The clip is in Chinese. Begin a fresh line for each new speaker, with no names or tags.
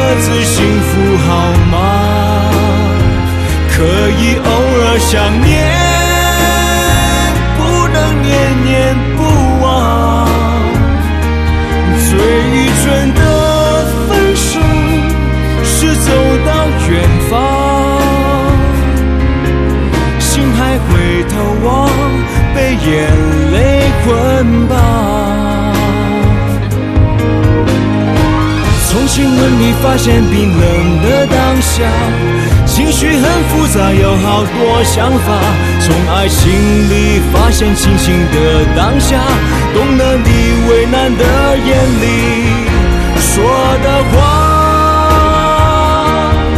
自幸福好吗？可以偶尔想念，不能念念不忘。最愚蠢的分手是走到远方，心还回头望，被眼泪捆绑。从亲吻里发现冰冷的当下，情绪很复杂，有好多想法。从爱情里发现清醒的当下，懂得你为难的眼里说的话。